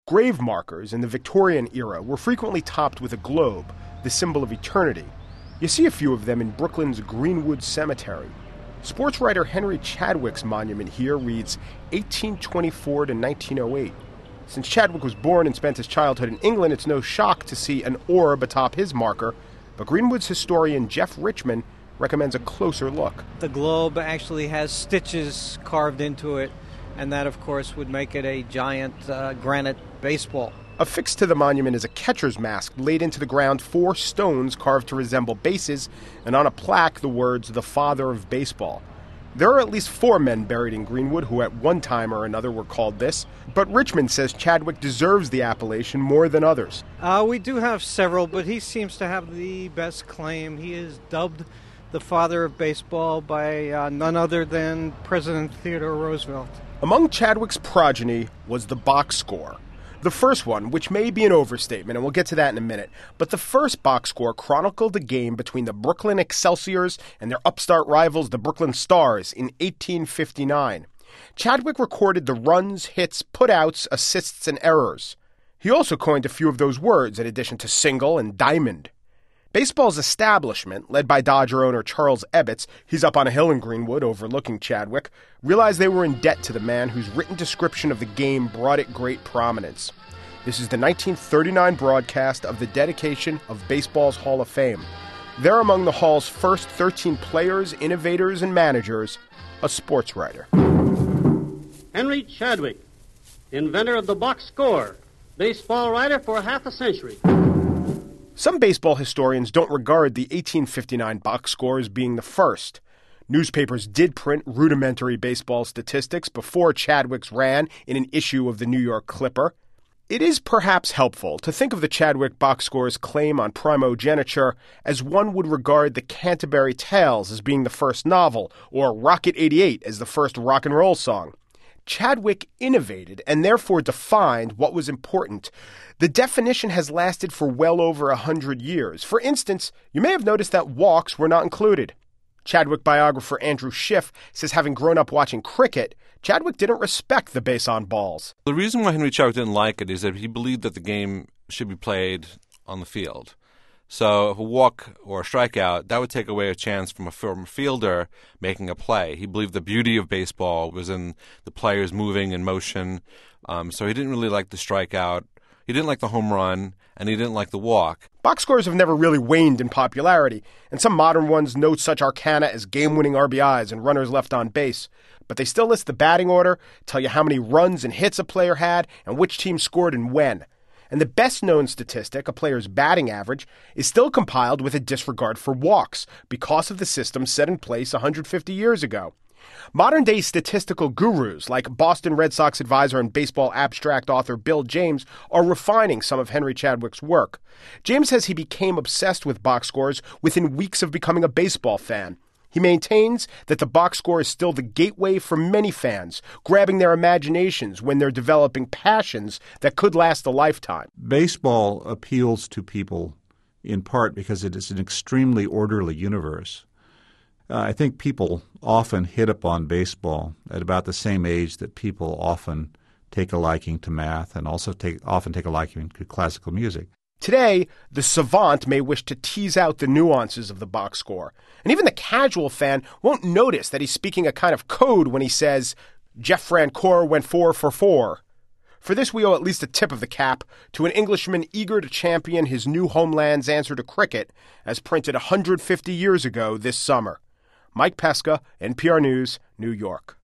Grave markers in the Victorian era were frequently topped with a globe, the symbol of eternity. You see a few of them in Brooklyn's Greenwood Cemetery. Sports writer Henry Chadwick's monument here reads 1824 to 1908. Since Chadwick was born and spent his childhood in England, it's no shock to see an orb atop his marker, but Greenwood's historian Jeff Richman recommends a closer look. The globe actually has stitches carved into it, and that, of course, would make it a giant granite baseball. Affixed to the monument is a catcher's mask laid into the ground, 4 stones carved to resemble bases, and on a plaque the words, "The Father of Baseball." There are at least 4 men buried in Greenwood who at one time or another were called this, but Richmond says Chadwick deserves the appellation more than others. We do have several, but he seems to have the best claim. He is dubbed the Father of Baseball by none other than President Theodore Roosevelt. Among Chadwick's progeny was the box score. The first one, which may be an overstatement, and we'll get to that in a minute, but the first box score chronicled a game between the Brooklyn Excelsiors and their upstart rivals, the Brooklyn Stars, in 1859. Chadwick recorded the runs, hits, putouts, assists, and errors. He also coined a few of those words in addition to single and diamond. Baseball's establishment, led by Dodger owner Charles Ebbets, he's up on a hill in Greenwood overlooking Chadwick, realized they were in debt to the man whose written description of the game brought it great prominence. This is the 1939 broadcast of the dedication of baseball's Hall of Fame. There among the Hall's first 13 players, innovators, and managers, a sports writer. Henry Chadwick, inventor of the box score, baseball writer for half a century. Some baseball historians don't regard the 1859 box score as being the first. Newspapers did print rudimentary baseball statistics before Chadwick's ran in an issue of the New York Clipper. It is perhaps helpful to think of the Chadwick box score's claim on primogeniture as one would regard the Canterbury Tales as being the first novel, or Rocket 88 as the first rock and roll song. Chadwick innovated and therefore defined what was important. The definition has lasted for well over 100 years. For instance, you may have noticed that walks were not included. Chadwick biographer Andrew Schiff says having grown up watching cricket, Chadwick didn't respect the base on balls. The reason why Henry Chadwick didn't like it is that he believed that the game should be played on the field. So if a walk or a strikeout, that would take away a chance from a fielder making a play. He believed the beauty of baseball was in the players moving in motion. So he didn't really like the strikeout. He didn't like the home run, and he didn't like the walk. Box scores have never really waned in popularity, and some modern ones note such arcana as game-winning RBIs and runners left on base. But they still list the batting order, tell you how many runs and hits a player had, and which team scored and when. And the best-known statistic, a player's batting average, is still compiled with a disregard for walks because of the system set in place 150 years ago. Modern-day statistical gurus like Boston Red Sox advisor and baseball abstract author Bill James are refining some of Henry Chadwick's work. James says he became obsessed with box scores within weeks of becoming a baseball fan. He maintains that the box score is still the gateway for many fans, grabbing their imaginations when they're developing passions that could last a lifetime. Baseball appeals to people in part because it is an extremely orderly universe. I think people often hit upon baseball at about the same age that people often take a liking to math and also often take a liking to classical music. Today, the savant may wish to tease out the nuances of the box score, and even the casual fan won't notice that he's speaking a kind of code when he says, Jeff Francoeur went 4 for 4. For this, we owe at least a tip of the cap to an Englishman eager to champion his new homeland's answer to cricket, as printed 150 years ago this summer. Mike Pesca, NPR News, New York.